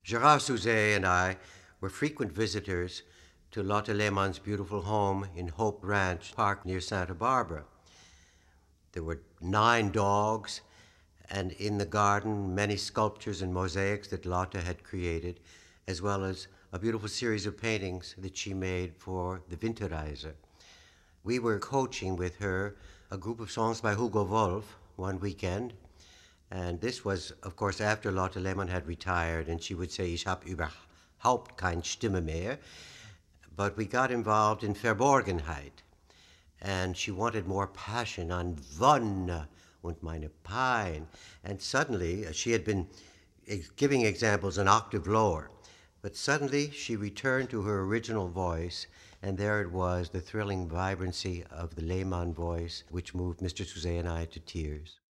Gerard Souzet and I were frequent visitors to Lotte Lehmann's beautiful home in Hope Ranch Park near Santa Barbara. There were 9 dogs, and in the garden, many sculptures and mosaics that Lotte had created, as well as a beautiful series of paintings that she made for the Winterreise. We were coaching with her a group of songs by Hugo Wolf one weekend, and this was, of course, after Lotte Lehmann had retired, and she would say, Ich habe überhaupt keine Stimme mehr. But we got involved in Verborgenheit, and she wanted more passion on Wonne und meine Pein. And suddenly, she had been giving examples an octave lower, but suddenly she returned to her original voice, and there it was, the thrilling vibrancy of the Lehmann voice, which moved Mr. Souzet and I to tears.